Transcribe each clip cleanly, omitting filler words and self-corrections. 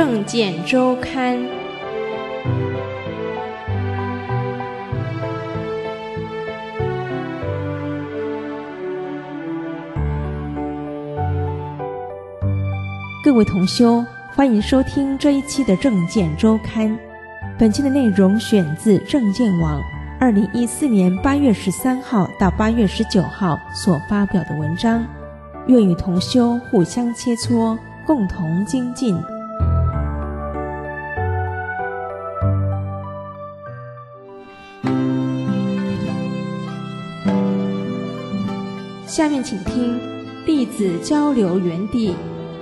政见周刊》。各位同修，欢迎收听这一期的政见周刊。本期的内容选自政见网2014年8月13号到8月19号所发表的文章，愿与同修互相切磋，共同精进。下面请听弟子交流园地。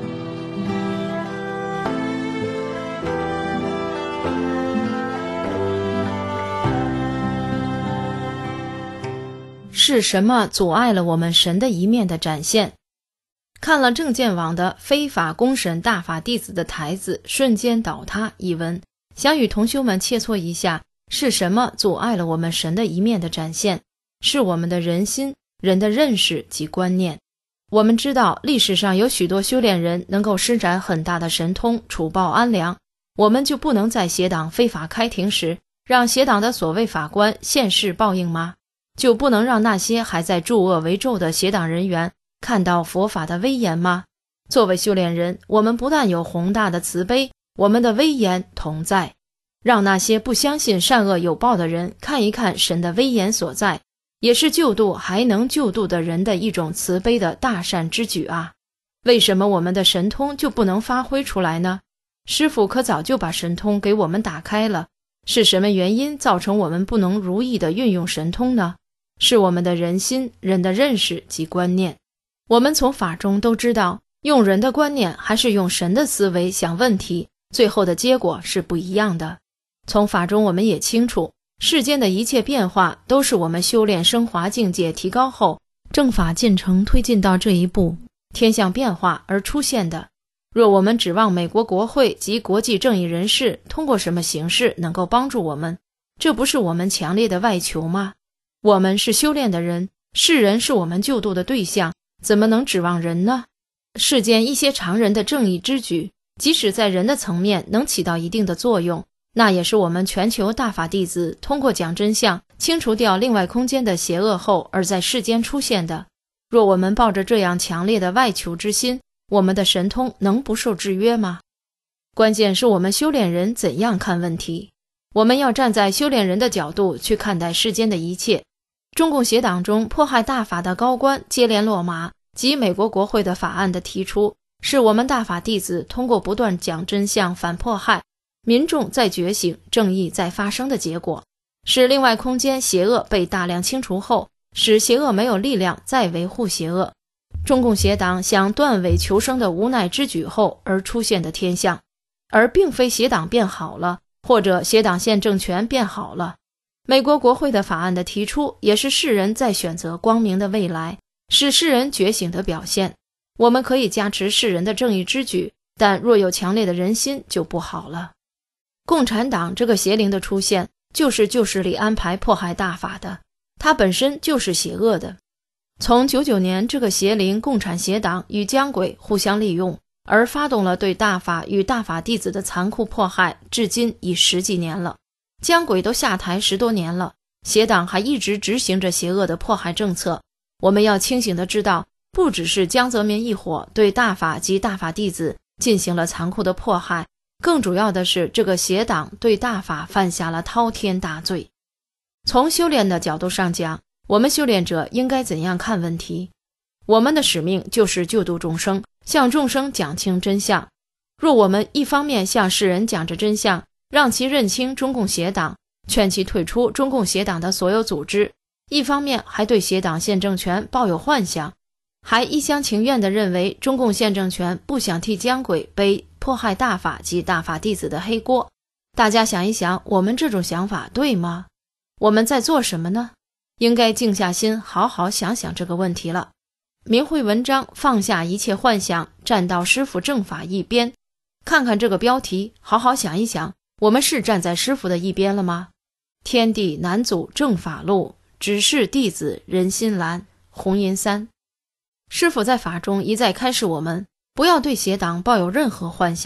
是什么阻碍了我们神的一面的展现？看了政见网的非法公审大法弟子的台子瞬间倒塌一文，想与同修们切磋一下，是什么阻碍了我们神的一面的展现？是我们的人心、人的认识及观念。我们知道历史上有许多修炼人能够施展很大的神通，除暴安良，我们就不能在邪党非法开庭时，让邪党的所谓法官现世报应吗？就不能让那些还在助恶为纣的邪党人员看到佛法的威严吗？作为修炼人，我们不但有宏大的慈悲，我们的威严同在，让那些不相信善恶有报的人看一看神的威严所在，也是救度还能救度的人的一种慈悲的大善之举啊！为什么我们的神通就不能发挥出来呢？师父可早就把神通给我们打开了，是什么原因造成我们不能如意地运用神通呢？是我们的人心、人的认识及观念。我们从法中都知道，用人的观念还是用神的思维想问题，最后的结果是不一样的。从法中我们也清楚，世间的一切变化都是我们修炼升华境界提高后，正法进程推进到这一步，天象变化而出现的。若我们指望美国国会及国际正义人士通过什么形式能够帮助我们，这不是我们强烈的外求吗？我们是修炼的人，世人是我们救度的对象，怎么能指望人呢？世间一些常人的正义之举，即使在人的层面能起到一定的作用，那也是我们全球大法弟子通过讲真相，清除掉另外空间的邪恶后而在世间出现的。若我们抱着这样强烈的外求之心，我们的神通能不受制约吗？关键是我们修炼人怎样看问题。我们要站在修炼人的角度去看待世间的一切。中共邪党中迫害大法的高官接连落马，及美国国会的法案的提出，是我们大法弟子通过不断讲真相反迫害，民众在觉醒，正义在发生的结果，使另外空间邪恶被大量清除后，使邪恶没有力量再维护邪恶。中共邪党想断尾求生的无奈之举后而出现的天象，而并非邪党变好了，或者邪党现政权变好了。美国国会的法案的提出，也是世人在选择光明的未来，是世人觉醒的表现。我们可以加持世人的正义之举，但若有强烈的人心就不好了。共产党这个邪灵的出现，就是旧势力安排迫害大法的，它本身就是邪恶的。从99年这个邪灵共产邪党与江鬼互相利用，而发动了对大法与大法弟子的残酷迫害，至今已10几年了。江鬼都下台10多年了，邪党还一直执行着邪恶的迫害政策。我们要清醒地知道，不只是江泽民一伙对大法及大法弟子进行了残酷的迫害，更主要的是这个邪党对大法犯下了滔天大罪。从修炼的角度上讲，我们修炼者应该怎样看问题？我们的使命就是救度众生，向众生讲清真相。若我们一方面向世人讲着真相，让其认清中共邪党，劝其退出中共邪党的所有组织，一方面还对邪党现政权抱有幻想，还一厢情愿地认为中共现政权不想替江鬼背迫害大法及大法弟子的黑锅。大家想一想，我们这种想法对吗？我们在做什么呢？应该静下心好好想想这个问题了。明慧文章放下一切幻想，站到师父正法一边。看看这个标题，好好想一想，我们是站在师父的一边了吗？天地南祖正法路，只是弟子人心蓝，红银三。师父在法中一再开示我们，不要对邪党抱有任何幻想，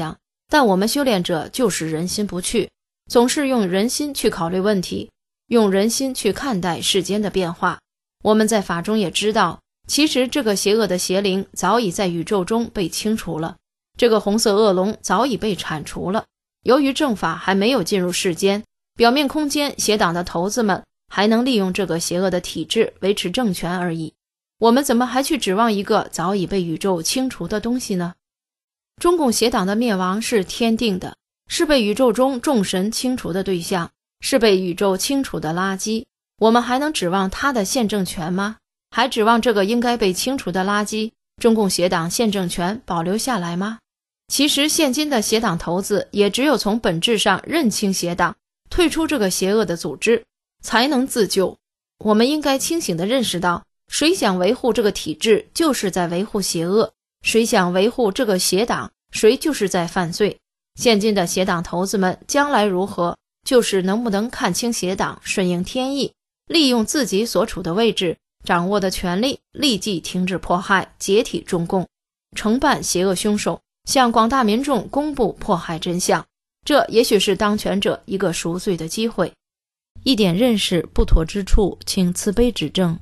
但我们修炼者就是人心不去，总是用人心去考虑问题，用人心去看待世间的变化。我们在法中也知道，其实这个邪恶的邪灵早已在宇宙中被清除了，这个红色恶龙早已被铲除了。由于正法还没有进入世间，表面空间邪党的头子们还能利用这个邪恶的体制维持政权而已。我们怎么还去指望一个早已被宇宙清除的东西呢？中共邪党的灭亡是天定的，是被宇宙中众神清除的对象，是被宇宙清除的垃圾。我们还能指望他的宪政权吗？还指望这个应该被清除的垃圾，中共邪党宪政权保留下来吗？其实现今的邪党头子也只有从本质上认清邪党，退出这个邪恶的组织，才能自救。我们应该清醒地认识到，谁想维护这个体制，就是在维护邪恶；谁想维护这个邪党，谁就是在犯罪。现今的邪党头子们将来如何，就是能不能看清邪党，顺应天意，利用自己所处的位置，掌握的权力，立即停止迫害，解体中共，惩办邪恶凶手，向广大民众公布迫害真相。这也许是当权者一个赎罪的机会。一点认识不妥之处，请慈悲指正。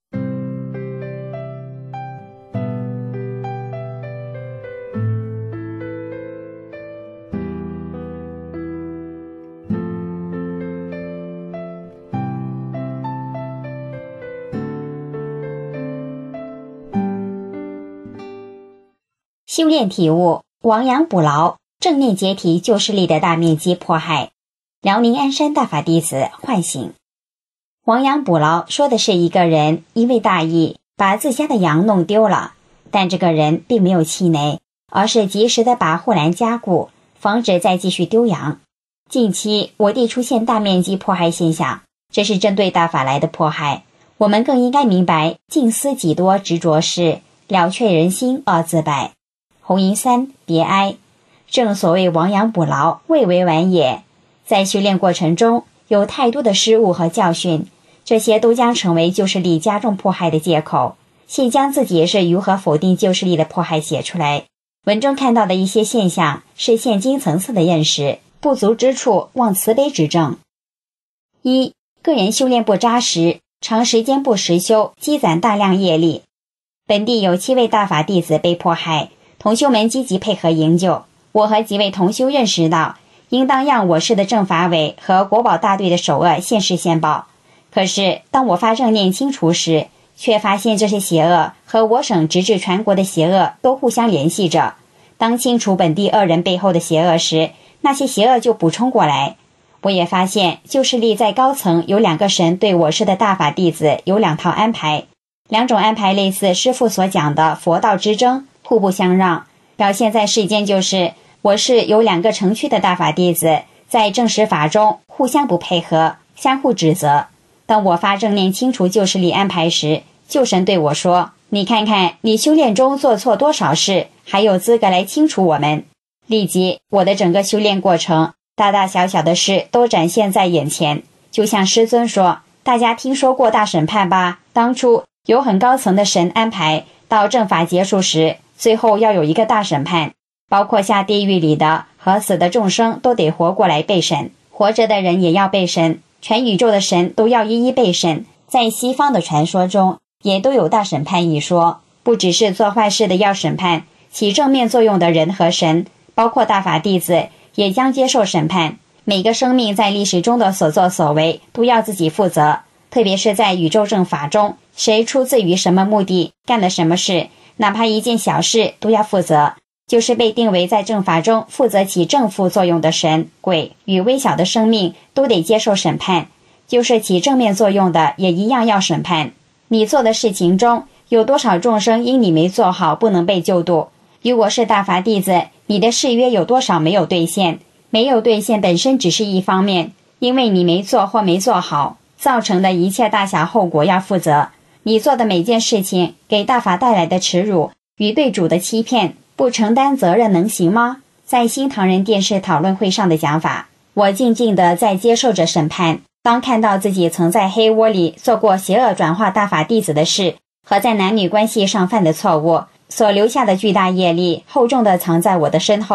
修炼体悟，亡羊补牢，正念解体旧势力的大面积迫害。辽宁鞍山大法弟子唤醒。亡羊补牢说的是一个人因为大意把自家的羊弄丢了，但这个人并没有气馁，而是及时的把护栏加固，防止再继续丢羊。近期我地出现大面积迫害现象，这是针对大法来的迫害。我们更应该明白，静思己多执着事，了却人心二自败。红银三，别哀。正所谓亡羊补牢，未为晚也。在修炼过程中，有太多的失误和教训，这些都将成为旧势力加重迫害的借口。现将自己是如何否定旧势力的迫害写出来。文中看到的一些现象是现今层次的认识，不足之处望慈悲指正。一、个人修炼不扎实，长时间不实修，积攒大量业力。本地有7位大法弟子被迫害，同修们积极配合营救。我和几位同修认识到，应当让我市的政法委和国保大队的首恶现世现报。可是当我发正念清除时，却发现这些邪恶和我省直至全国的邪恶都互相联系着。当清除本地恶人背后的邪恶时，那些邪恶就补充过来。我也发现旧势力在高层有2个神对我市的大法弟子有2套安排，2种安排类似师父所讲的佛道之争，互不相让。表现在世间就是我市有2个城区的大法弟子在正实法中互相不配合，相互指责。当我发正念清除旧势力安排时，旧神对我说，你看看你修炼中做错多少事，还有资格来清除我们。立即我的整个修炼过程，大大小小的事都展现在眼前。就像师尊说，大家听说过大审判吧？当初有很高层的神安排，到正法结束时，最后要有一个大审判，包括下地狱里的和死的众生都得活过来被审，活着的人也要被审，全宇宙的神都要一一被审。在西方的传说中也都有大审判一说，不只是做坏事的要审判，起正面作用的人和神，包括大法弟子也将接受审判。每个生命在历史中的所作所为都要自己负责，特别是在宇宙正法中，谁出自于什么目的干了什么事，哪怕一件小事都要负责。就是被定为在正法中负责起正负作用的神、鬼与微小的生命都得接受审判，就是起正面作用的也一样要审判。你做的事情中有多少众生因你没做好不能被救度？如果是大法弟子，你的誓约有多少没有兑现？没有兑现本身只是一方面，因为你没做或没做好造成的一切大小后果要负责。你做的每件事情给大法带来的耻辱与对主的欺骗，不承担责任能行吗？在新唐人电视讨论会上的讲法，我静静地在接受着审判。当看到自己曾在黑窝里做过邪恶转化大法弟子的事，和在男女关系上犯的错误，所留下的巨大业力厚重地藏在我的身后，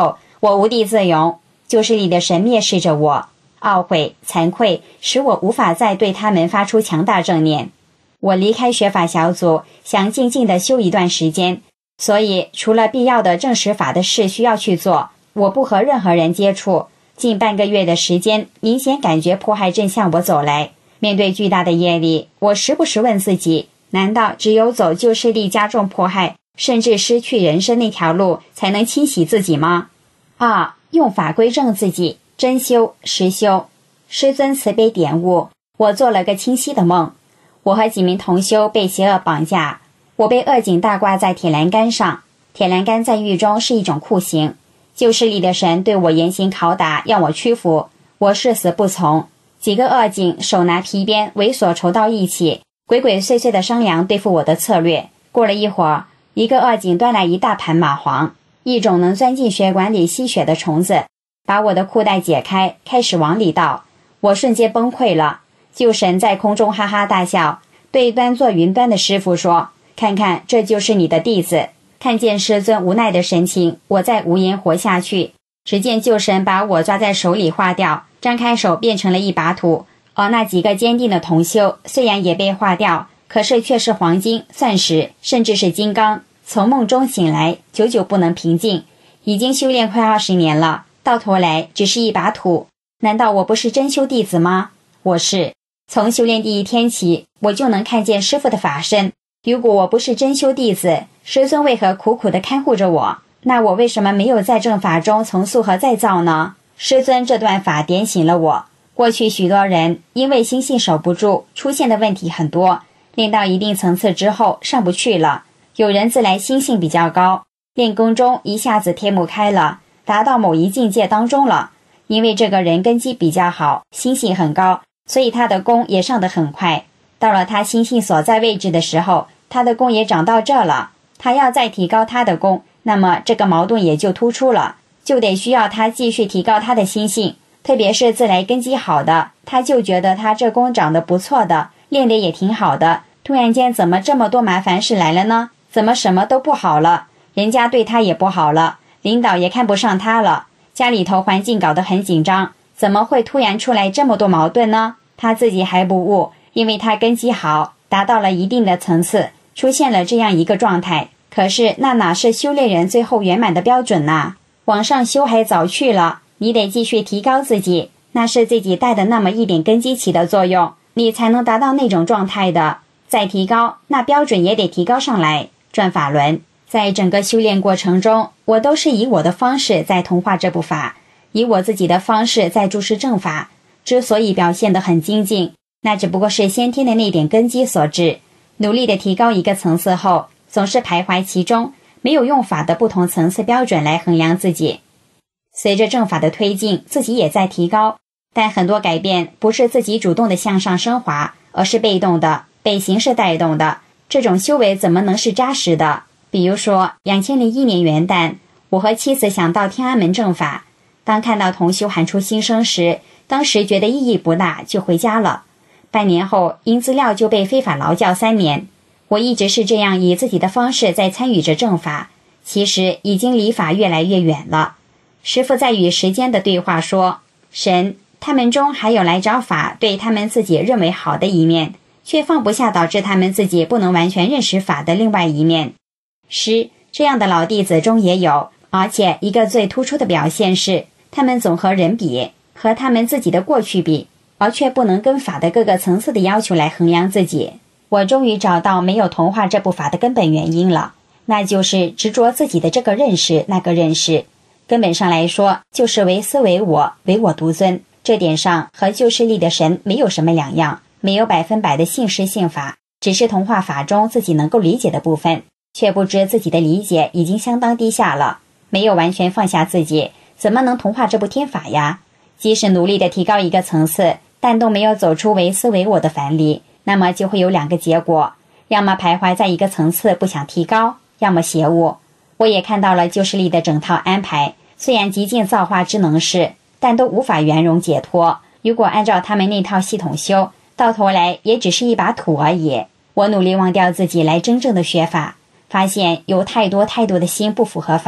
我无地自容，旧势力的神蔑视着我，懊悔惭愧使我无法再对他们发出强大正念。我离开学法小组，想静静地修一段时间，所以除了必要的证实法的事需要去做，我不和任何人接触。近半个月的时间，明显感觉迫害正向我走来。面对巨大的业力，我时不时问自己，难道只有走旧势力加重迫害甚至失去人生那条路才能清洗自己吗？用法归正自己，真修实修。师尊慈悲点悟，我做了个清晰的梦。我和几名同修被邪恶绑架，我被恶警大挂在铁栏杆上，铁栏杆在狱中是一种酷刑。旧势力的神对我严刑拷打，要我屈服，我誓死不从。几个恶警手拿皮鞭猥琐筹到一起，鬼鬼祟祟地商量对付我的策略。过了一会儿，一个恶警端来一大盘蚂蟥，一种能钻进血管里吸血的虫子，把我的裤带解开，开始往里倒。我瞬间崩溃了。旧神在空中哈哈大笑，对端坐云端的师父说，看看，这就是你的弟子。看见师尊无奈的神情，我再无言活下去。只见旧神把我抓在手里化掉，张开手变成了一把土。而那几个坚定的同修虽然也被化掉，可是却是黄金、钻石，甚至是金刚。从梦中醒来，久久不能平静。已经修炼快20年了，到头来只是一把土。难道我不是真修弟子吗？我是。从修炼第一天起，我就能看见师父的法身。如果我不是真修弟子，师尊为何苦苦地看护着我？那我为什么没有在正法中重塑和再造呢？师尊这段法点醒了我。过去许多人因为心性守不住，出现的问题很多，练到一定层次之后上不去了。有人自来心性比较高，练功中一下子天目开了，达到某一境界当中了。因为这个人根基比较好，心性很高，所以他的功也上得很快。到了他心性所在位置的时候，他的功也长到这了。他要再提高他的功，那么这个矛盾也就突出了，就得需要他继续提高他的心性。特别是自来根基好的，他就觉得他这功长得不错的，练得也挺好的，突然间怎么这么多麻烦事来了呢？怎么什么都不好了？人家对他也不好了，领导也看不上他了，家里头环境搞得很紧张，怎么会突然出来这么多矛盾呢？他自己还不悟，因为他根基好，达到了一定的层次，出现了这样一个状态。可是那哪是修炼人最后圆满的标准呢？往上修还早去了，你得继续提高自己，那是自己带的那么一点根基起的作用，你才能达到那种状态的。再提高，那标准也得提高上来。转法轮，在整个修炼过程中，我都是以我的方式在同化这部法，以我自己的方式在注释正法。之所以表现得很精进，那只不过是先天的那点根基所致。努力的提高一个层次后，总是徘徊其中，没有用法的不同层次标准来衡量自己。随着正法的推进，自己也在提高，但很多改变不是自己主动的向上升华，而是被动的，被形式带动的。这种修为怎么能是扎实的？比如说2001年元旦，我和妻子想到天安门正法，当看到同修喊出心声时，当时觉得意义不大，就回家了。半年后，因资料就被非法劳教3年。我一直是这样以自己的方式在参与着正法，其实已经离法越来越远了。师父在与时间的对话说，神他们中还有来找法对他们自己认为好的一面，却放不下导致他们自己不能完全认识法的另外一面。师这样的老弟子中也有，而且一个最突出的表现是，他们总和人比，和他们自己的过去比，而却不能跟法的各个层次的要求来衡量自己。我终于找到没有同化这部法的根本原因了，那就是执着自己的这个认识那个认识。根本上来说，就是唯思唯我，唯我独尊。这点上和旧势力的神没有什么两样，没有100%的信实信法，只是同化法中自己能够理解的部分，却不知自己的理解已经相当低下了，没有完全放下自己，怎么能同化这部天法呀？即使努力的提高一个层次，但都没有走出唯思唯我的藩篱，那么就会有2个结果，要么徘徊在一个层次不想提高，要么邪物。我也看到了旧势力的整套安排，虽然极尽造化之能事，但都无法圆融解脱。如果按照他们那套系统修，到头来也只是一把土而已。我努力忘掉自己来真正的学法，发现有太多的心不符合法，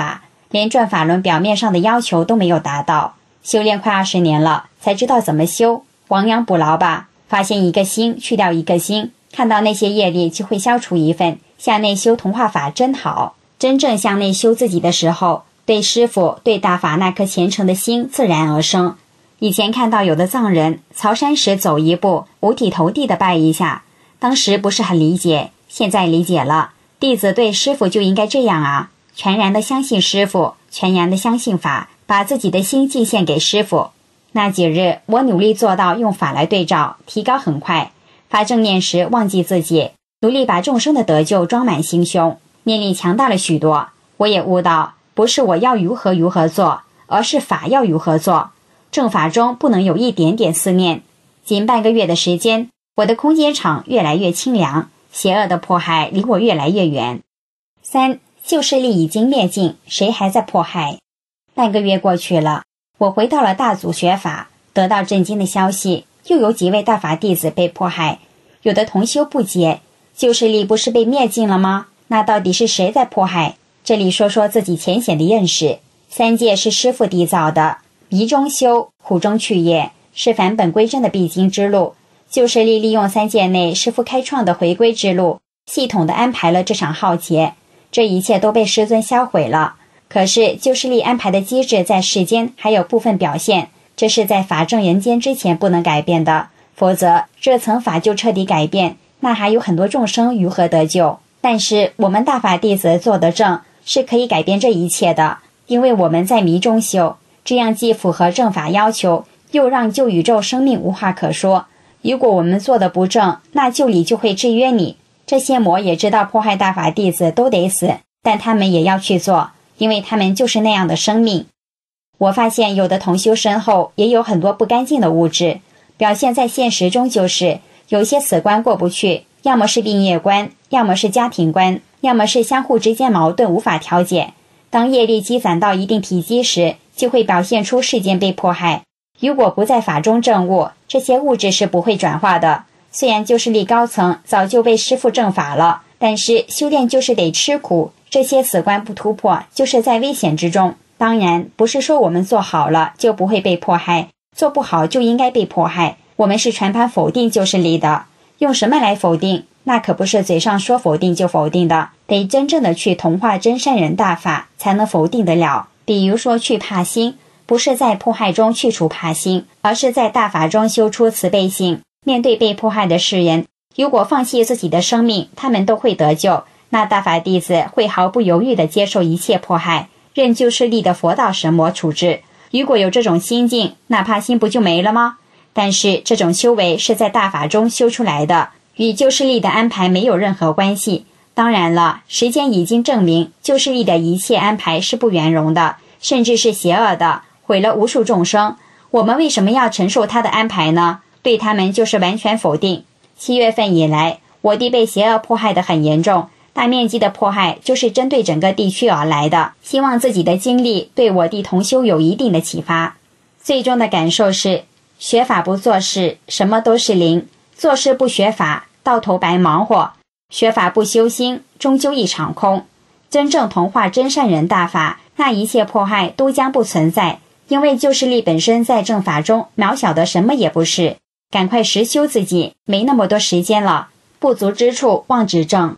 连转法轮表面上的要求都没有达到。修炼快20年了，才知道怎么修，亡羊补牢吧。发现一个心，去掉一个心，看到那些业力就会消除一份。向内修同化法真好。真正向内修自己的时候，对师父对大法那颗虔诚的心自然而生。以前看到有的藏人朝山时走一步，五体投地的拜一下，当时不是很理解，现在理解了。弟子对师父就应该这样啊，全然的相信师父，全然的相信法，把自己的心敬献给师父。那几日我努力做到用法来对照，提高很快。发正念时忘记自己，努力把众生的得救装满心胸，念力强大了许多。我也悟到，不是我要如何做，而是法要如何做。正法中不能有一点点思念。仅半个月的时间，我的空间场越来越清凉，邪恶的迫害离我越来越远。3. 旧势力已经灭尽，谁还在迫害？半个月过去了，我回到了大祖学法，得到震惊的消息，又有几位大法弟子被迫害。有的同修不解，旧势力不是被灭尽了吗？那到底是谁在迫害？这里说说自己浅显的认识。3界是师父缔造的，迷中修，苦中去业，是返本归真的必经之路。旧势力利用3界内师父开创的回归之路，系统地安排了这场浩劫。这一切都被师尊销毁了。可是旧势力安排的机制在世间还有部分表现，这是在法正人间之前不能改变的，否则这层法就彻底改变，那还有很多众生如何得救？但是我们大法弟子做得正，是可以改变这一切的，因为我们在迷中修，这样既符合正法要求，又让旧宇宙生命无话可说。如果我们做得不正，那旧理就会制约你。这些魔也知道迫害大法弟子都得死，但他们也要去做，因为他们就是那样的生命。我发现有的同修身后也有很多不干净的物质，表现在现实中就是有些死关过不去，要么是病业关，要么是家庭关，要么是相互之间矛盾无法调解。当业力积攒到一定体积时，就会表现出世间被迫害。如果不在法中证悟，这些物质是不会转化的。虽然旧势力高层早就被师父正法了，但是修炼就是得吃苦，这些死关不突破，就是在危险之中。当然不是说我们做好了就不会被迫害，做不好就应该被迫害。我们是全盘否定旧势力的。用什么来否定？那可不是嘴上说否定就否定的，得真正的去同化真善人大法才能否定得了。比如说去怕心，不是在迫害中去除怕心，而是在大法中修出慈悲心。面对被迫害的世人，如果放弃自己的生命，他们都会得救，那大法弟子会毫不犹豫地接受一切迫害，任旧势力的佛道神魔处置。如果有这种心境，那怕心不就没了吗？但是这种修为是在大法中修出来的，与旧势力的安排没有任何关系。当然了，时间已经证明旧势力的一切安排是不圆融的，甚至是邪恶的，毁了无数众生。我们为什么要承受他的安排呢？对他们就是完全否定。7月份以来，我地被邪恶迫害得很严重，大面积的迫害就是针对整个地区而来的。希望自己的经历对我地同修有一定的启发。最终的感受是，学法不做事，什么都是零；做事不学法，到头白忙活；学法不修心，终究一场空。真正同化真善人大法，那一切迫害都将不存在，因为旧势力本身在正法中渺小的什么也不是。赶快实修自己，没那么多时间了，不足之处望指正。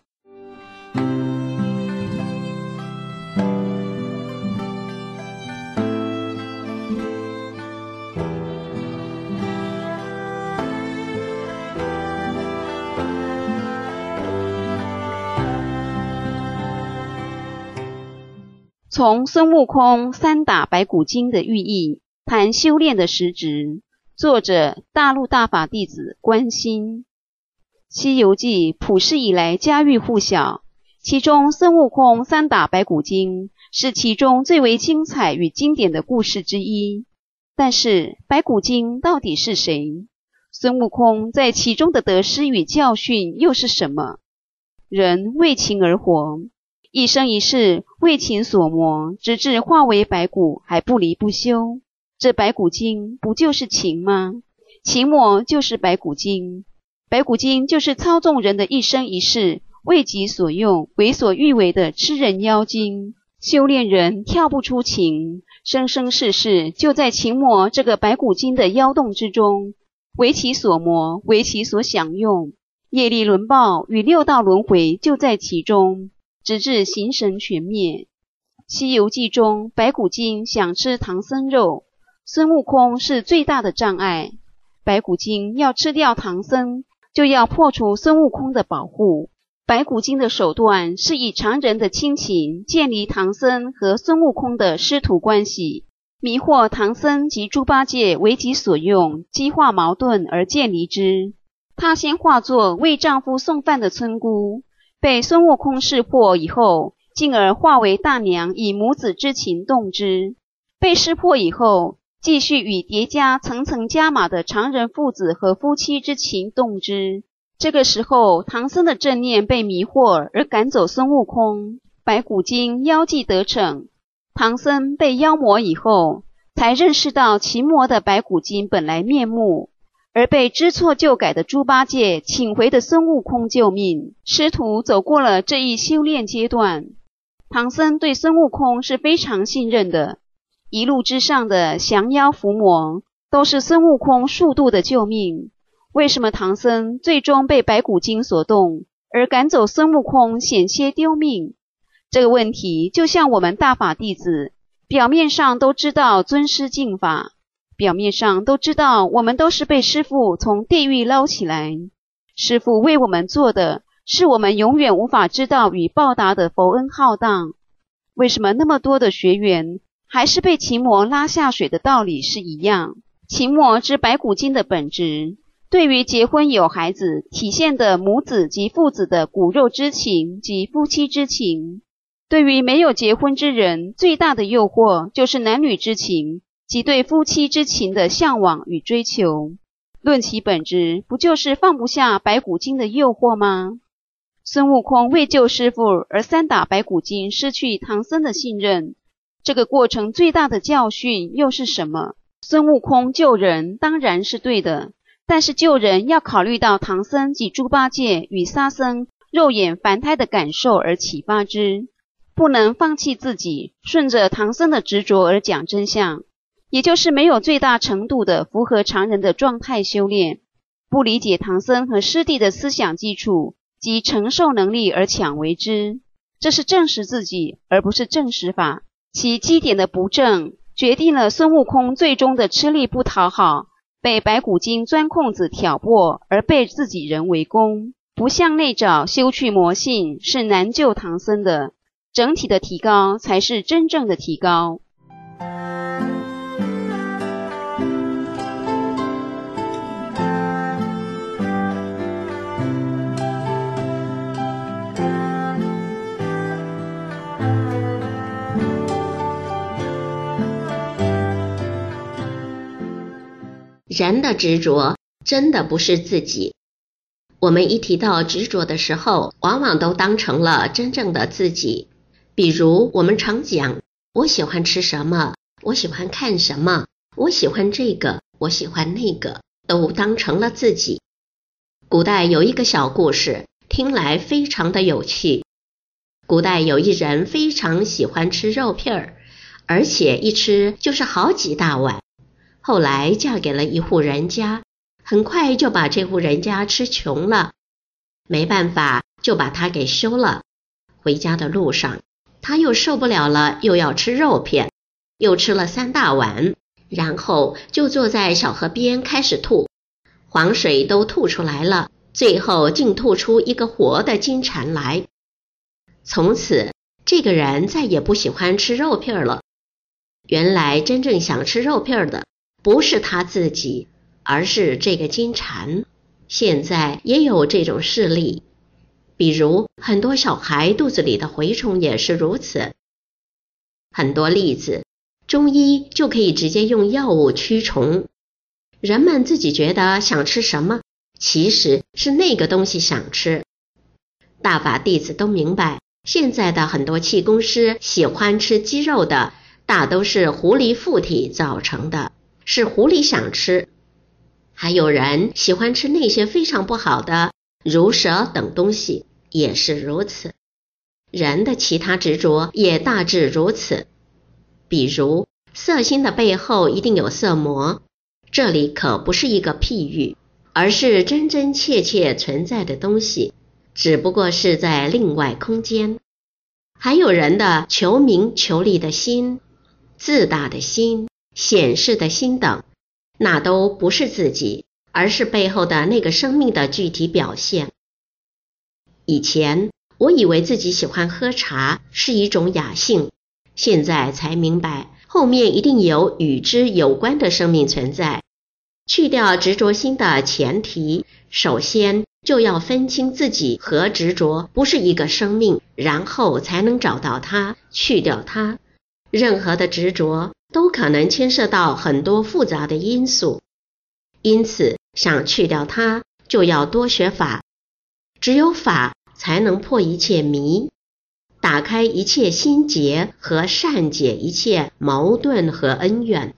从孙悟空3打白骨精的寓意谈修炼的实质。作者大陆大法弟子关心。西游记普世以来家喻户晓，其中孙悟空3打白骨精是其中最为精彩与经典的故事之一。但是白骨精到底是谁？孙悟空在其中的得失与教训又是什么？人为情而活，一生一世为情所磨，直至化为白骨还不离不休。这白骨精不就是情吗？情魔就是白骨精，白骨精就是操纵人的一生一世，为己所用、为所欲为的吃人妖精。 修炼人跳不出情，生生世世就在情魔这个白骨精的妖洞之中，为其所磨，为其所享用，业力轮报与六道轮回就在其中，直至形神全灭。西游记中，白骨精想吃唐僧肉，孙悟空是最大的障碍。白骨精要吃掉唐僧，就要破除孙悟空的保护。白骨精的手段是以常人的亲情建立唐僧和孙悟空的师徒关系，迷惑唐僧及猪八戒为己所用，激化矛盾而渐离之。他先化作为丈夫送饭的村姑，被孙悟空识破以后，进而化为大娘，以母子之情动之。被识破以后，继续与叠加层层加码的常人父子和夫妻之情动之。这个时候，唐僧的正念被迷惑而赶走孙悟空，白骨精妖计得逞。唐僧被妖魔以后，才认识到奇魔的白骨精本来面目，而被知错就改的猪八戒请回的孙悟空救命。师徒走过了这一修炼阶段，唐僧对孙悟空是非常信任的，一路之上的降妖伏魔都是孙悟空速度的救命。为什么唐僧最终被白骨精所动，而赶走孙悟空险些丢命？这个问题就像我们大法弟子，表面上都知道尊师敬法，表面上都知道我们都是被师父从地狱捞起来，师父为我们做的是我们永远无法知道与报答的佛恩浩荡。为什么那么多的学员还是被奇魔拉下水的道理是一样？奇魔之白骨精的本质，对于结婚有孩子体现的母子及父子的骨肉之情及夫妻之情，对于没有结婚之人最大的诱惑就是男女之情及对夫妻之情的向往与追求。论其本质，不就是放不下白骨精的诱惑吗？孙悟空为救师父而三打白骨精，失去唐僧的信任，这个过程最大的教训又是什么？孙悟空救人当然是对的，但是救人要考虑到唐僧及猪八戒与沙僧肉眼凡胎的感受而启发之，不能放弃自己，顺着唐僧的执着而讲真相，也就是没有最大程度的符合常人的状态修炼，不理解唐僧和师弟的思想基础及承受能力而强为之，这是证实自己而不是证实法。其基点的不正，决定了孙悟空最终的吃力不讨好，被白骨精钻空子挑拨而被自己人围攻，不向内找修去魔性是难救唐僧的，整体的提高才是真正的提高。 人的执着真的不是自己。我们一提到执着的时候，往往都当成了真正的自己。比如我们常讲，我喜欢吃什么，我喜欢看什么，我喜欢这个，我喜欢那个，都当成了自己。古代有一个小故事，听来非常的有趣。古代有一人非常喜欢吃肉片儿，而且一吃就是好几大碗。后来嫁给了一户人家，很快就把这户人家吃穷了，没办法就把他给休了。回家的路上，他又受不了了，又要吃肉片，又吃了3大碗，然后就坐在小河边开始吐，黄水都吐出来了，最后竟吐出一个活的金蝉来。从此这个人再也不喜欢吃肉片了。原来真正想吃肉片的不是他自己，而是这个金蝉。现在也有这种事例，比如很多小孩肚子里的蛔虫也是如此。很多例子，中医就可以直接用药物驱虫。人们自己觉得想吃什么，其实是那个东西想吃。大法弟子都明白，现在的很多气功师喜欢吃鸡肉的，大都是狐狸附体造成的，是狐狸想吃。还有人喜欢吃那些非常不好的如蛇等东西，也是如此。 人的其他执着也大致如此。比如色心的背后一定有色魔，这里可不是一个譬喻，而是真真切切存在的东西，只不过是在另外空间。还有人的求名求利的心、自大的心、显示的心等，那都不是自己，而是背后的那个生命的具体表现。以前我以为自己喜欢喝茶是一种雅兴，现在才明白后面一定有与之有关的生命存在。去掉执着心的前提，首先就要分清自己和执着不是一个生命，然后才能找到它，去掉它。任何的执着都可能牵涉到很多复杂的因素，因此想去掉它，就要多学法。只有法才能破一切迷，打开一切心结和善解一切矛盾和恩怨。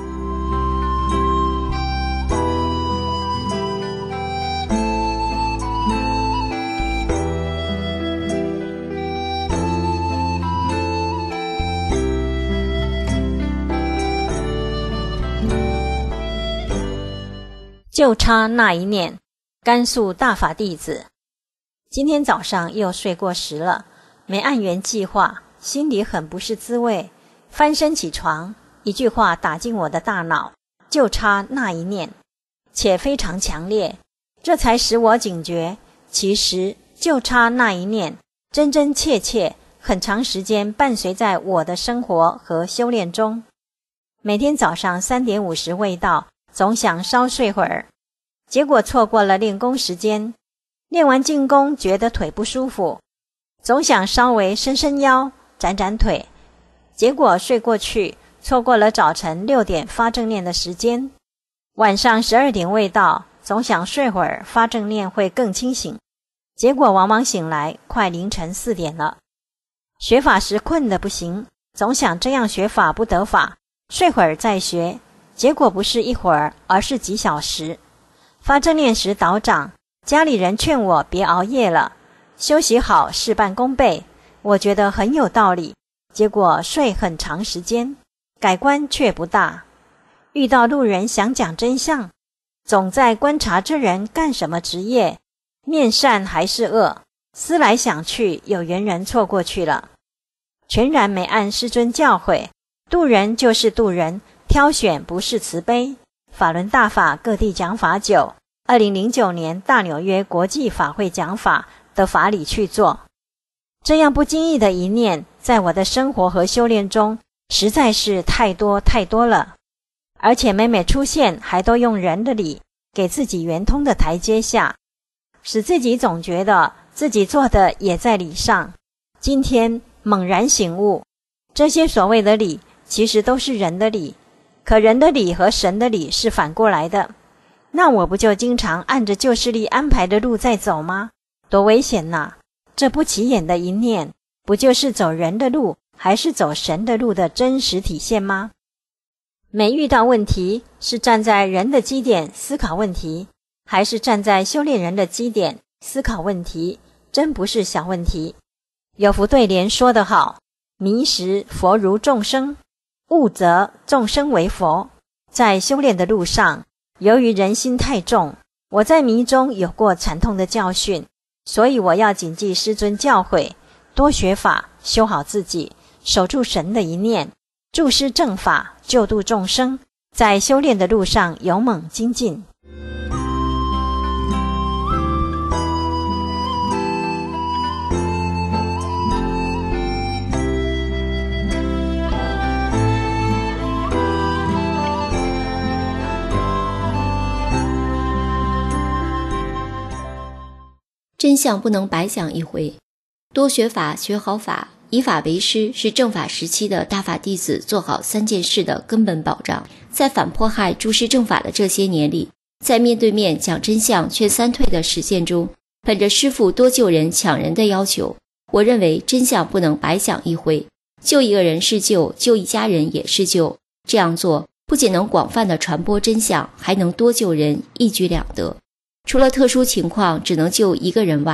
就差那一念，甘肃大法弟子。今天早上又睡过时了，没按原计划，心里很不是滋味。翻身起床，一句话打进我的大脑，就差那一念，且非常强烈，这才使我警觉，其实就差那一念真真切切很长时间伴随在我的生活和修炼中。每天早上3点50未到，总想稍睡会儿，结果错过了练功时间，练完静功觉得腿不舒服，总想稍微伸伸腰展展腿，结果睡过去，错过了早晨6点发正念的时间。晚上12点未到，总想睡会儿发正念会更清醒，结果往往醒来快凌晨4点了。学法时困得不行，总想这样学法不得法，睡会儿再学，结果不是一会儿，而是几小时。发正念时倒掌，家里人劝我别熬夜了，休息好事半功倍，我觉得很有道理，结果睡很长时间，改观却不大。遇到路人想讲真相，总在观察这人干什么职业，面善还是恶，思来想去，有缘人错过去了，全然没按师尊教诲，渡人就是渡人，挑选不是慈悲。法轮大法各地讲法久，2009年大纽约国际法会讲法的法理去做。这样不经意的一念，在我的生活和修炼中实在是太多太多了，而且每每出现还都用人的理给自己圆通的台阶下，使自己总觉得自己做的也在理上。今天猛然醒悟，这些所谓的理其实都是人的理，可人的理和神的理是反过来的，那我不就经常按着旧势力安排的路在走吗？多危险呐！这不起眼的一念，不就是走人的路还是走神的路的真实体现吗？每遇到问题，是站在人的基点思考问题，还是站在修炼人的基点思考问题，真不是小问题。有幅对联说得好，迷时佛如众生，悟则众生为佛。在修炼的路上，由于人心太重，我在迷中有过惨痛的教训，所以我要谨记师尊教诲，多学法，修好自己，守住神的一念，注师正法，救度众生，在修炼的路上勇猛精进。 真相不能白讲一回，多学法，学好法，以法为师，是正法时期的大法弟子做好3件事的根本保障。在反迫害、注师正法的这些年里，在面对面讲真相劝3退的实践中，本着师父多救人抢人的要求，我认为真相不能白讲一回，救一个人是救，救一家人也是救。这样做不仅能广泛的传播真相，还能多救人，一举两得。除了特殊情况只能救一个人外，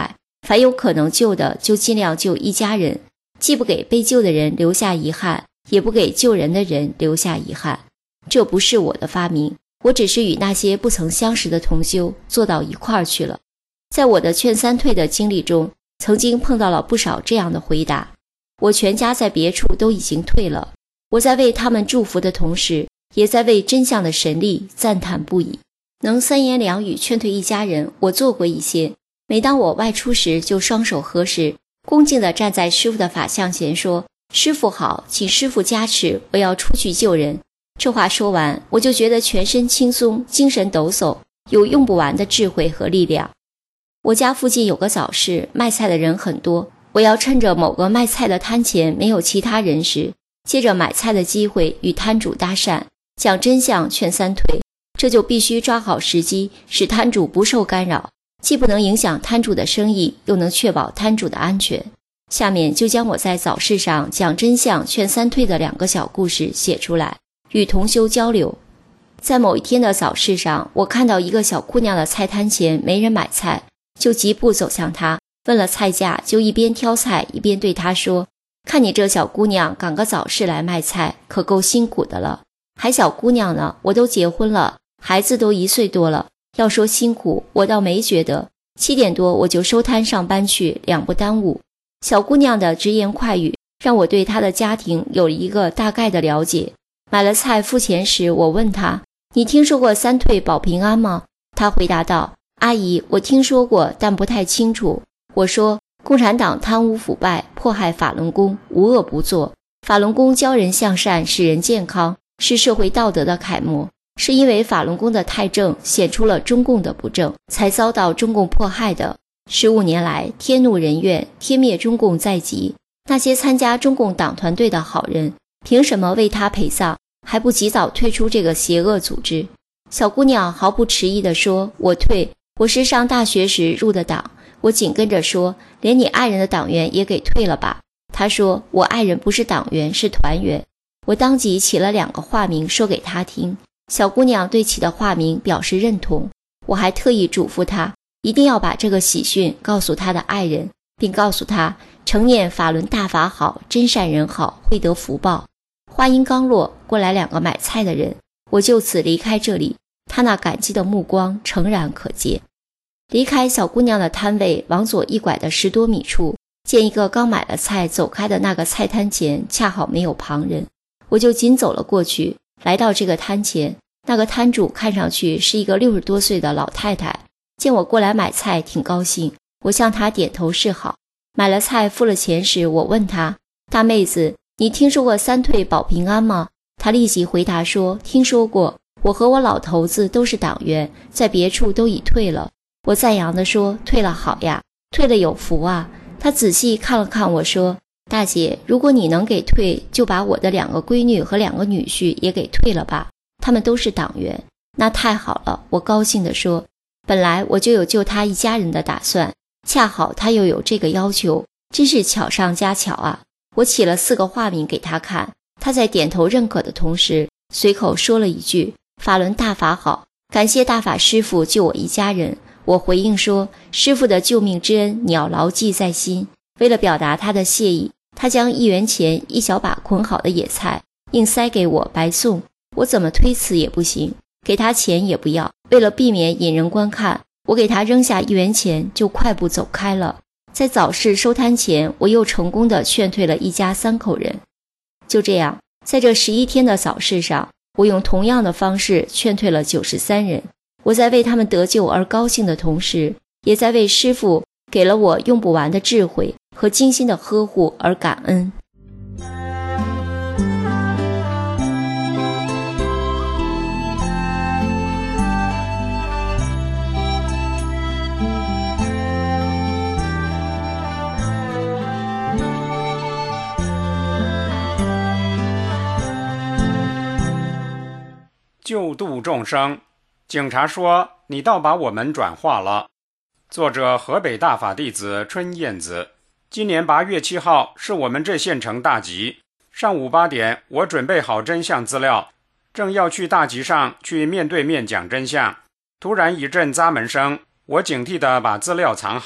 凡有可能救的就尽量救一家人，既不给被救的人留下遗憾，也不给救人的人留下遗憾。这不是我的发明，我只是与那些不曾相识的同修做到一块儿去了。在我的劝三退的经历中，曾经碰到了不少这样的回答。我全家在别处都已经退了，我在为他们祝福的同时，也在为真相的神力赞叹不已。能三言两语劝退一家人，我做过一些。每当我外出时，就双手合十，恭敬地站在师父的法像前说：师父好，请师父加持，我要出去救人。这话说完，我就觉得全身轻松，精神抖擞，有用不完的智慧和力量。我家附近有个早市，卖菜的人很多，我要趁着某个卖菜的摊前没有其他人时，借着买菜的机会与摊主搭讪，讲真相劝三退。这就必须抓好时机，使摊主不受干扰，既不能影响摊主的生意，又能确保摊主的安全。下面就将我在早市上讲真相劝三退的2个小故事写出来，与同修交流。在某一天的早市上，我看到一个小姑娘的菜摊前没人买菜，就疾步走向她，问了菜价，就一边挑菜一边对她说：看你这小姑娘赶个早市来卖菜，可够辛苦的了。还小姑娘呢，我都结婚了，孩子都1岁多了，要说辛苦，我倒没觉得。7点多我就收摊上班去，两不耽误。小姑娘的直言快语让我对她的家庭有一个大概的了解。买了菜付钱时，我问她：你听说过三退保平安吗？她回答道：阿姨，我听说过，但不太清楚。我说：共产党贪污腐败，迫害法轮功，无恶不作。法轮功教人向善，使人健康，是社会道德的楷模。是因为法轮功的太正显出了中共的不正，才遭到中共迫害的。15年来，天怒人怨，天灭中共在即。那些参加中共党团队的好人，凭什么为他陪葬，还不及早退出这个邪恶组织？小姑娘毫不迟疑地说：我退，我是上大学时入的党。我紧跟着说：连你爱人的党员也给退了吧？她说：我爱人不是党员，是团员。我当即起了2个化名说给她听。小姑娘对起的化名表示认同，我还特意嘱咐她一定要把这个喜讯告诉她的爱人，并告诉她成念法轮大法好，真善人好，会得福报。话音刚落，过来2个买菜的人，我就此离开这里，她那感激的目光诚然可见。离开小姑娘的摊位，往左一拐的10多米处，见一个刚买了菜走开的那个菜摊前恰好没有旁人，我就紧走了过去。来到这个摊前，那个摊主看上去是一个60多岁的老太太，见我过来买菜挺高兴，我向她点头示好。买了菜付了钱时，我问她：大妹子，你听说过三退保平安吗？她立即回答说：听说过，我和我老头子都是党员，在别处都已退了。我赞扬地说：退了好呀，退了有福啊。她仔细看了看我说：大姐，如果你能给退，就把我的2个闺女和2个女婿也给退了吧，他们都是党员。那太好了，我高兴地说。本来我就有救他一家人的打算，恰好他又有这个要求，真是巧上加巧啊。我起了4个化名给他看，他在点头认可的同时，随口说了一句：法轮大法好，感谢大法师父救我一家人。我回应说：师父的救命之恩你要牢记在心。为了表达他的谢意，他将1元钱1小把捆好的野菜硬塞给我白送，我怎么推辞也不行，给他钱也不要。为了避免引人观看，我给他扔下1元钱就快步走开了。在早市收摊前，我又成功地劝退了一家3口人。就这样，在这11天的早市上，我用同样的方式劝退了93人。我在为他们得救而高兴的同时，也在为师父给了我用不完的智慧和精心的呵护而感恩。 救度众生，警察说你倒把我们转化了。作者河北大法弟子春燕子。今年8月7号是我们这县城大集，上午8点我准备好真相资料，正要去大集上去面对面讲真相，突然一阵砸门声，我警惕地把资料藏好，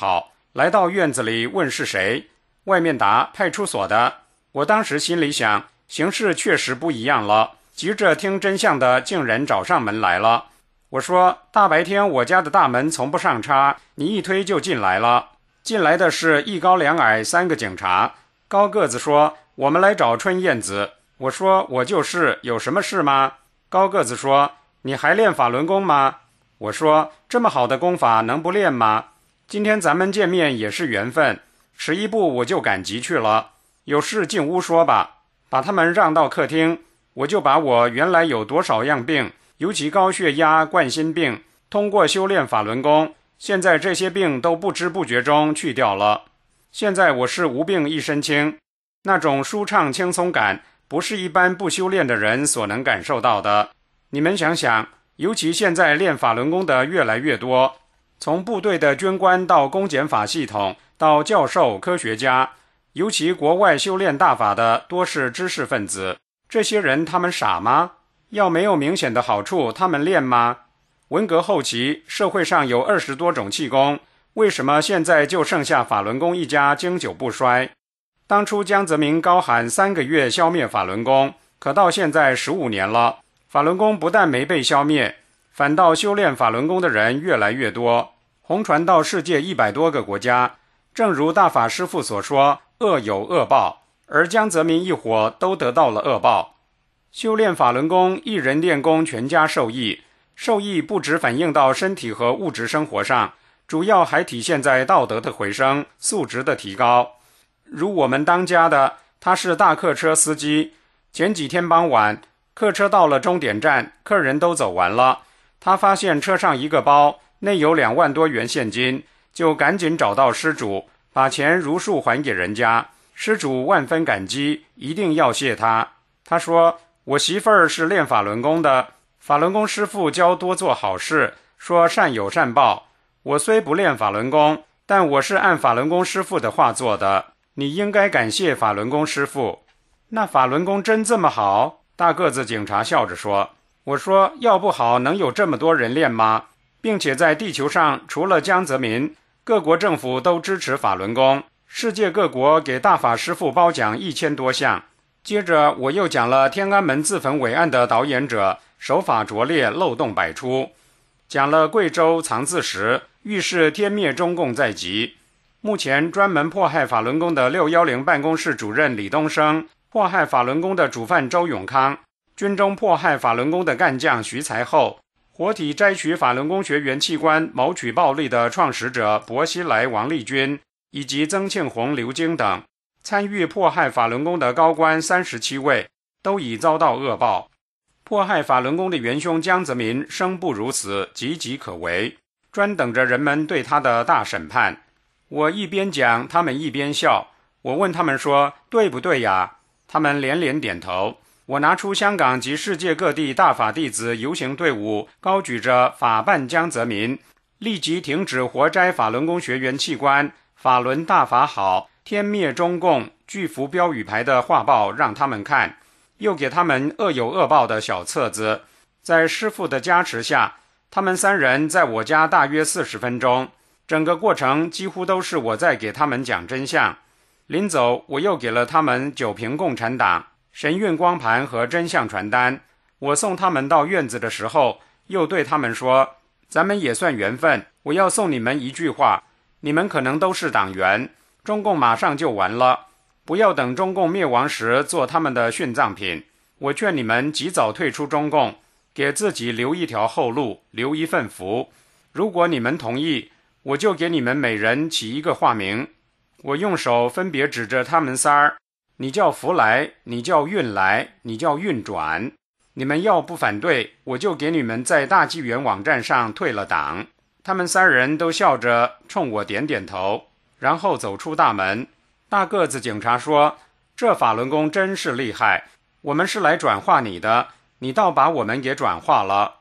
来到院子里问是谁，外面答派出所的。我当时心里想，形势确实不一样了，急着听真相的竟然找上门来了。我说，大白天我家的大门从不上插，你一推就进来了。进来的是一高两矮3个警察。高个子说，我们来找春燕子。我说，我就是，有什么事吗？高个子说，你还练法轮功吗？我说，这么好的功法能不练吗？今天咱们见面也是缘分，迟一步我就赶集去了。有事进屋说吧。把他们让到客厅，我就把我原来有多少样病，尤其高血压、冠心病，通过修炼法轮功，现在这些病都不知不觉中去掉了。现在我是无病一身轻，那种舒畅轻松感不是一般不修炼的人所能感受到的。你们想想，尤其现在练法轮功的越来越多，从部队的军官到公检法系统，到教授、科学家，尤其国外修炼大法的多是知识分子。这些人他们傻吗？要没有明显的好处他们练吗？文革后期社会上有20多种气功，为什么现在就剩下法轮功一家经久不衰？当初江泽民高喊3个月消灭法轮功，可到现在15年了，法轮功不但没被消灭，反倒修炼法轮功的人越来越多，红传到世界100多个国家。正如大法师父所说，恶有恶报，而江泽民一伙都得到了恶报。修炼法轮功，一人练功全家受益，受益不只反映到身体和物质生活上，主要还体现在道德的回升、素质的提高。如我们当家的，他是大客车司机，前几天傍晚，客车到了终点站，客人都走完了，他发现车上一个包，内有2万多元现金，就赶紧找到失主，把钱如数还给人家。失主万分感激，一定要谢他。他说，我媳妇儿是练法轮功的，法轮功师父教多做好事，说善有善报。我虽不练法轮功，但我是按法轮功师父的话做的，你应该感谢法轮功师父。那法轮功真这么好？大个子警察笑着说。我说，要不好能有这么多人练吗？并且在地球上除了江泽民，各国政府都支持法轮功，世界各国给大法师父褒奖1000多项。接着我又讲了天安门自焚伟案的导演者手法拙劣，漏洞百出，讲了贵州藏字石，预示天灭中共在即。目前专门迫害法轮功的610办公室主任李东生，迫害法轮功的主犯周永康，军中迫害法轮功的干将徐才厚，活体摘取法轮功学员器官谋取暴利的创始者薄熙来、王立军，以及曾庆红、刘京等，参与迫害法轮功的高官37位，都已遭到恶报。迫害法轮功的元凶江泽民生不如死，岌岌可危，专等着人们对他的大审判。我一边讲，他们一边笑。我问他们说，对不对呀？他们连连点头。我拿出香港及世界各地大法弟子游行队伍，高举着法办江泽民，立即停止活摘法轮功学员器官，法轮大法好，天灭中共巨幅标语牌的画报让他们看，又给他们恶有恶报的小册子。在师父的加持下，他们3人在我家大约40分钟，整个过程几乎都是我在给他们讲真相。临走，我又给了他们9瓶共产党、神韵光盘和真相传单。我送他们到院子的时候，又对他们说，咱们也算缘分，我要送你们一句话，你们可能都是党员，中共马上就完了，不要等中共灭亡时做他们的殉葬品。我劝你们及早退出中共，给自己留一条后路，留一份福。如果你们同意，我就给你们每人起一个化名。我用手分别指着他们仨，你叫福来，你叫运来，你叫运转。你们要不反对，我就给你们在大纪元网站上退了党。他们3人都笑着冲我点点头，然后走出大门。大个子警察说，这法轮功真是厉害，我们是来转化你的，你倒把我们给转化了。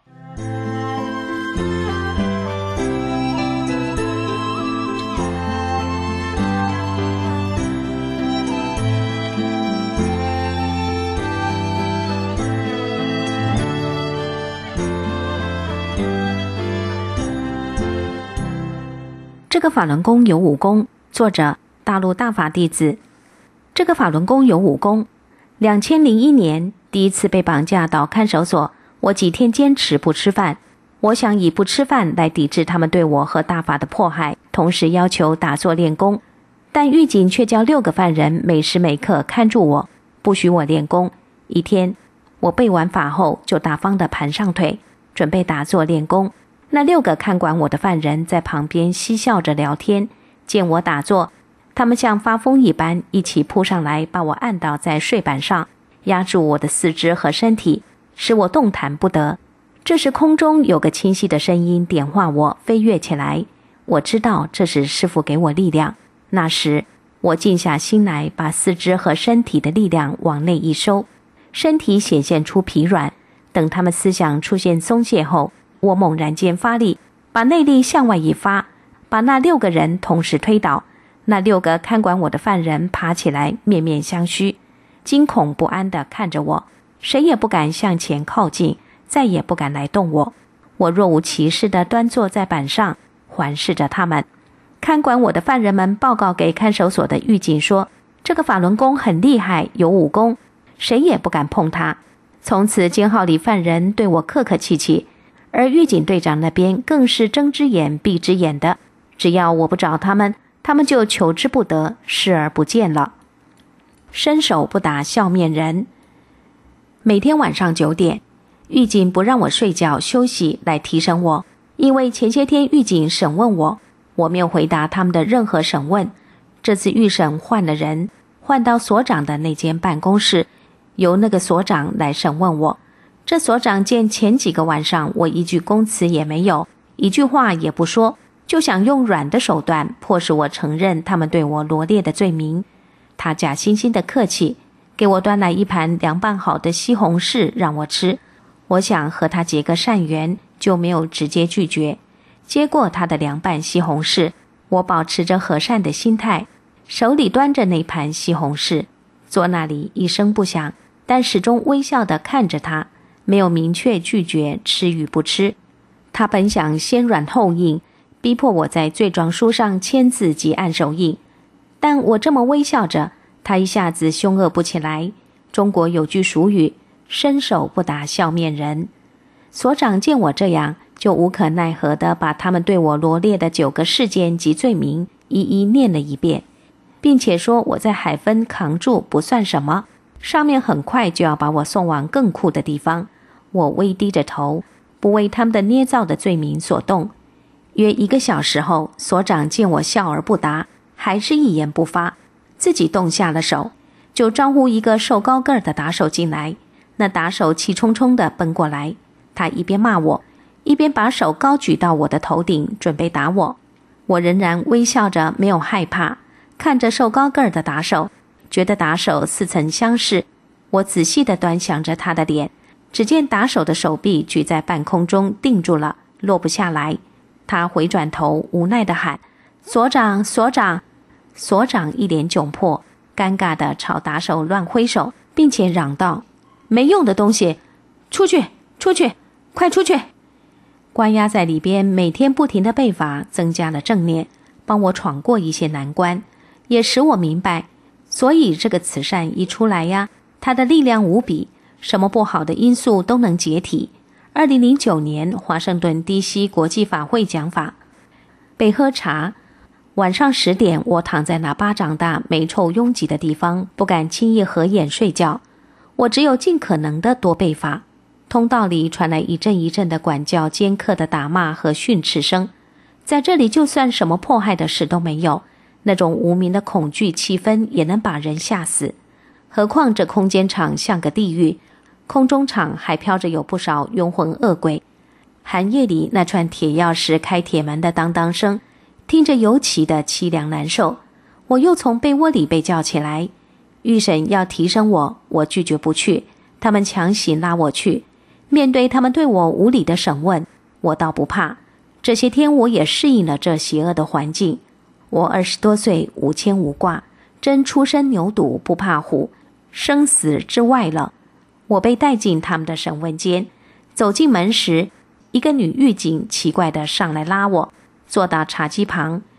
这个法轮功有武功，作者大陆大法弟子。这个法轮功有武功。2001年第一次被绑架到看守所，我几天坚持不吃饭，我想以不吃饭来抵制他们对我和大法的迫害，同时要求打坐练功。但狱警却叫6个犯人每时每刻看住我，不许我练功。一天，我背完法后就大方地盘上腿，准备打坐练功。那6个看管我的犯人在旁边嬉笑着聊天，见我打坐，他们像发疯一般一起扑上来，把我按倒在睡板上，压住我的四肢和身体，使我动弹不得。这时空中有个清晰的声音点化我飞跃起来，我知道这是师父给我力量。那时我静下心来，把四肢和身体的力量往内一收，身体显现出疲软。等他们思想出现松懈后，我猛然间发力，把内力向外一发，把那6个人同时推倒。那6个看管我的犯人爬起来，面面相觑，惊恐不安地看着我，谁也不敢向前靠近，再也不敢来动我。我若无其事地端坐在板上，环视着他们。看管我的犯人们报告给看守所的狱警说，这个法轮功很厉害，有武功，谁也不敢碰他。从此监号里犯人对我客客气气，而狱警队长那边更是睁只眼闭只眼的，只要我不找他们，他们就求之不得，视而不见了。伸手不打笑面人。每天晚上9点，狱警不让我睡觉休息来提审我，因为前些天狱警审问我，我没有回答他们的任何审问。这次狱审换了人，换到所长的那间办公室，由那个所长来审问我。这所长见前几个晚上我一句供词也没有，一句话也不说，就想用软的手段迫使我承认他们对我罗列的罪名。他假惺惺的客气，给我端来一盘凉拌好的西红柿让我吃。我想和他结个善缘，就没有直接拒绝。接过他的凉拌西红柿，我保持着和善的心态，手里端着那盘西红柿，坐那里一声不响，但始终微笑地看着他，没有明确拒绝吃与不吃。他本想先软后硬，逼迫我在罪状书上签字及按手印，但我这么微笑着，他一下子凶恶不起来。中国有句俗语，伸手不打笑面人。所长见我这样，就无可奈何地把他们对我罗列的9个事件及罪名一一念了一遍，并且说我在海分扛住不算什么，上面很快就要把我送往更酷的地方。我微低着头，不为他们的捏造的罪名所动。约1个小时后，所长见我笑而不答，还是一言不发，自己动下了手，就招呼一个瘦高个儿的打手进来。那打手气冲冲地奔过来，他一边骂我，一边把手高举到我的头顶，准备打我。我仍然微笑着，没有害怕，看着瘦高个儿的打手，觉得打手似曾相识。我仔细地端详着他的脸，只见打手的手臂举在半空中定住了，落不下来。他回转头无奈地喊，所长，所长。所长一脸窘迫，尴尬地朝打手乱挥手，并且嚷道，没用的东西，出去，出去，快出去。关押在里边每天不停的背法，增加了正念，帮我闯过一些难关，也使我明白，所以这个慈善一出来呀，它的力量无比，什么不好的因素都能解体。2009年华盛顿 DC 国际法会讲法，被喝茶。晚上10点，我躺在那巴掌大霉臭拥挤的地方，不敢轻易合眼睡觉，我只有尽可能的多背法。通道里传来一阵一阵的管教尖刻的打骂和训斥声，在这里就算什么迫害的事都没有，那种无名的恐惧气氛也能把人吓死。何况这空间场像个地狱，空中场还飘着有不少冤魂恶鬼。寒夜里那串铁钥匙开铁门的当当声，听着尤其的凄凉难受。我又从被窝里被叫起来，狱审要提审我，我拒绝不去，他们强行拉我去。面对他们对我无理的审问，我倒不怕。这些天我也适应了这邪恶的环境。我20多岁，无牵无挂，真初生牛犊不怕虎，生死之外了。我被带进他们的审问间，走进门时，一个女狱警奇怪地上来拉我，坐到茶几旁，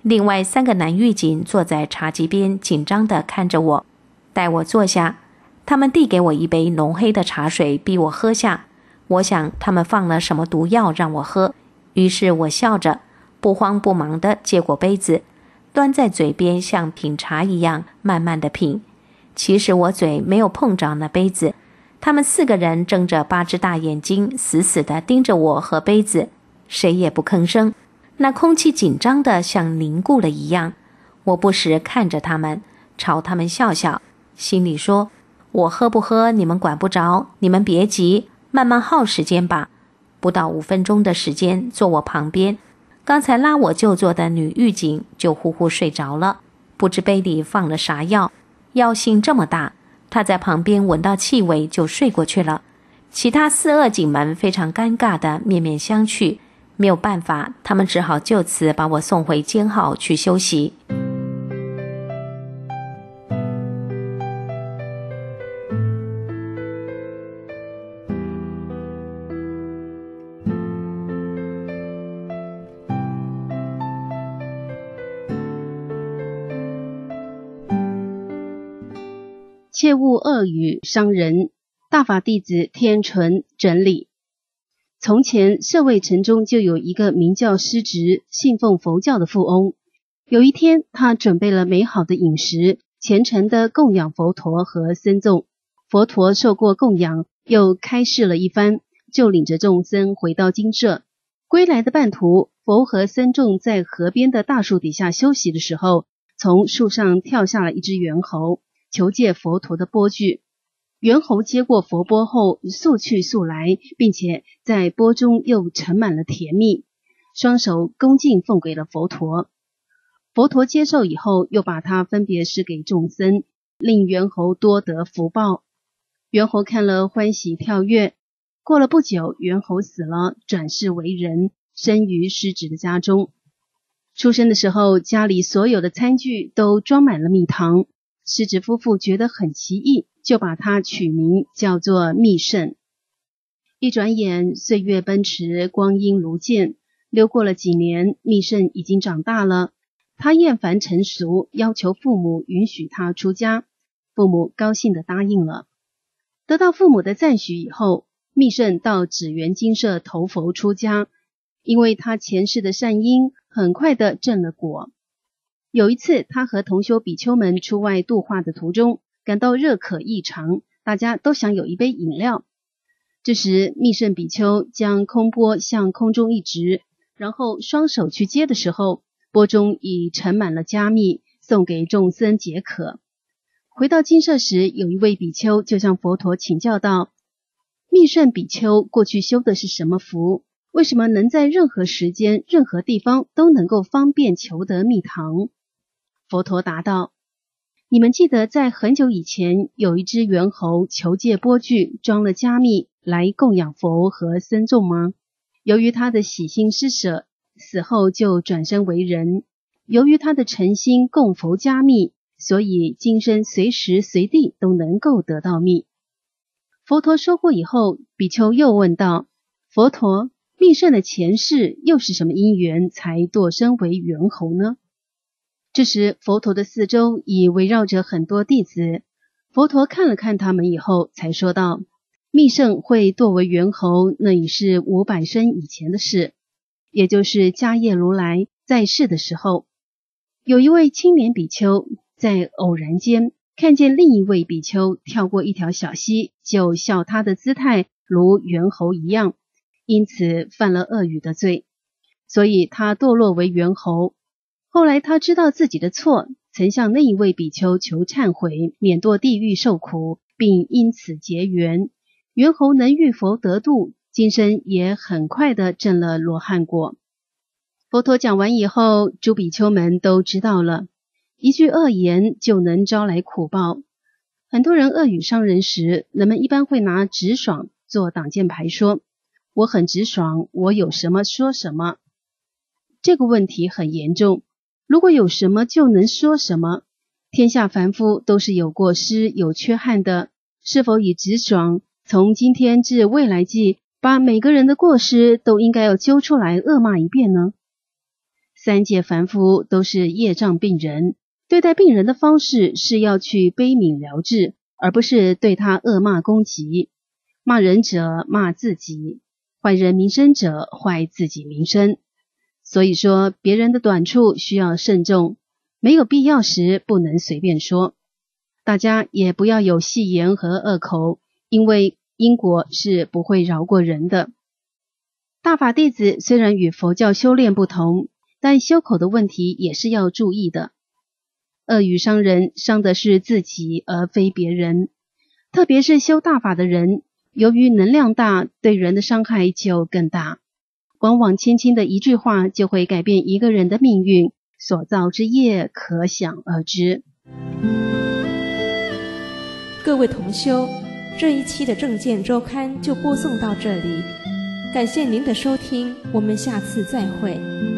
另外3个男狱警坐在茶几边，紧张地看着我，待我坐下，他们递给我一杯浓黑的茶水，逼我喝下。我想他们放了什么毒药让我喝，于是我笑着不慌不忙地接过杯子，端在嘴边，像品茶一样慢慢地品。其实我嘴没有碰着那杯子，他们4个人睁着8只大眼睛，死死地盯着我和杯子，谁也不吭声。那空气紧张得像凝固了一样。我不时看着他们，朝他们笑笑，心里说，我喝不喝你们管不着，你们别急，慢慢耗时间吧。不到5分钟的时间，坐我旁边刚才拉我就坐的女狱警就呼呼睡着了，不知杯里放了啥药，药性这么大，她在旁边闻到气味就睡过去了。其他4恶警们非常尴尬地面面相觑，没有办法，他们只好就此把我送回监号去休息。 切勿恶语伤人。大法弟子天纯整理。从前舍卫城中就有一个名叫师侄，信奉佛教的富翁。有一天，他准备了美好的饮食，虔诚地供养佛陀和僧众。佛陀受过供养，又开示了一番，就领着众僧回到精舍。归来的半途，佛和僧众在河边的大树底下休息的时候，从树上跳下了一只猿猴，求借佛陀的钵具。猿猴接过佛钵后，速去速来，并且在钵中又盛满了甜蜜，双手恭敬奉给了佛陀。佛陀接受以后，又把它分别施给众僧，令猿猴多得福报。猿猴看了欢喜跳跃。过了不久，猿猴死了，转世为人，生于师侄的家中。出生的时候，家里所有的餐具都装满了蜜糖。师侄夫妇觉得很奇异，就把他取名叫做密圣。一转眼，岁月奔驰，光阴如箭，溜过了几年，密圣已经长大了。他厌烦成俗，要求父母允许他出家。父母高兴地答应了。得到父母的赞许以后，密圣到指原精舍投佛出家。因为他前世的善因，很快地证了果。有一次，他和同修比丘们出外度化的途中，感到热渴异常，大家都想有一杯饮料。这时，密圣比丘将空钵向空中一直，然后双手去接的时候，钵中已盛满了加蜜，送给众僧解渴。回到精舍时，有一位比丘就向佛陀请教道：密圣比丘过去修的是什么福？为什么能在任何时间、任何地方都能够方便求得蜜糖？佛陀答道：你们记得在很久以前，有一只猿猴求借钵具装了加蜜来供养佛和僧众吗？由于他的喜心施舍，死后就转生为人。由于他的诚心供佛加蜜，所以今生随时随地都能够得到蜜。佛陀说过以后，比丘又问道：佛陀，密圣的前世又是什么因缘才堕生为猿猴呢？这时，佛陀的四周已围绕着很多弟子。佛陀看了看他们以后，才说道：密圣会堕为猿猴，那已是500生以前的事，也就是迦叶如来在世的时候。有一位青年比丘在偶然间看见另一位比丘跳过一条小溪，就笑他的姿态如猿猴一样，因此犯了恶语的罪，所以他堕落为猿猴。后来他知道自己的错，曾向那一位比丘求忏悔，免堕地狱受苦，并因此结缘。猿猴能遇佛得度，今生也很快地证了罗汉果。佛陀讲完以后，诸比丘们都知道了，一句恶言就能招来苦报。很多人恶语伤人时，人们一般会拿直爽做挡箭牌，说我很直爽，我有什么说什么。这个问题很严重，如果有什么就能说什么，天下凡夫都是有过失有缺憾的，是否以直爽从今天至未来际把每个人的过失都应该要揪出来恶骂一遍呢？ 三界凡夫都是业障病人，对待病人的方式是要去悲悯疗治，而不是对他恶骂攻击。骂人者骂自己，坏人名声者坏自己名声。所以说，别人的短处需要慎重，没有必要时不能随便说。大家也不要有戏言和恶口，因为因果是不会饶过人的。大法弟子虽然与佛教修炼不同，但修口的问题也是要注意的。恶语伤人，伤的是自己而非别人。特别是修大法的人，由于能量大，对人的伤害就更大。往往轻轻的一句话就会改变一个人的命运，所造之业可想而知。 各位同修，这一期的正见周刊就播送到这里，感谢您的收听，我们下次再会。